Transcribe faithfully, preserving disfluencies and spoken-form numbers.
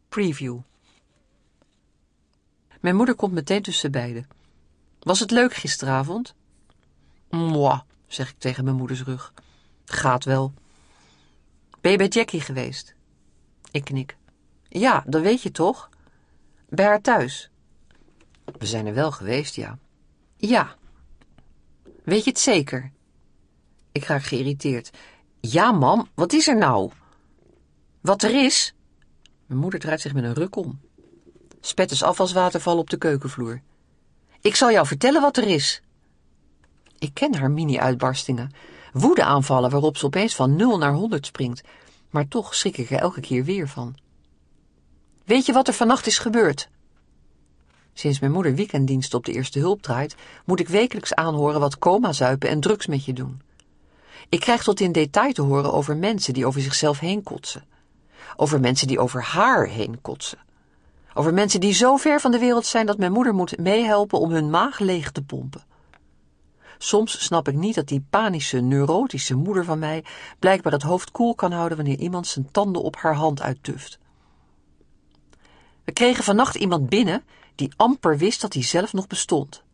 Preview. Mijn moeder komt meteen tussen beiden. Was het leuk gisteravond? Mwah, zeg ik tegen mijn moeders rug. Gaat wel. Ben je bij Jackie geweest? Ik knik. Ja, dat weet je toch? Bij haar thuis? We zijn er wel geweest, ja. Ja. Weet je het zeker? Ik raak geïrriteerd. Ja, mam, wat is er nou? Wat er is? Mijn moeder draait zich met een ruk om. Spetters afwaswater vallen op de keukenvloer. Ik zal jou vertellen wat er is. Ik ken haar mini-uitbarstingen. Woedeaanvallen waarop ze opeens van nul naar honderd springt. Maar toch schrik ik er elke keer weer van. Weet je wat er vannacht is gebeurd? Sinds mijn moeder weekenddienst op de eerste hulp draait, moet ik wekelijks aanhoren wat coma-zuipen en drugs met je doen. Ik krijg tot in detail te horen over mensen die over zichzelf heen kotsen. Over mensen die over haar heen kotsen. Over mensen die zo ver van de wereld zijn dat mijn moeder moet meehelpen om hun maag leeg te pompen. Soms snap ik niet dat die panische, neurotische moeder van mij blijkbaar het hoofd koel kan houden wanneer iemand zijn tanden op haar hand uittuft. We kregen vannacht iemand binnen die amper wist dat hij zelf nog bestond.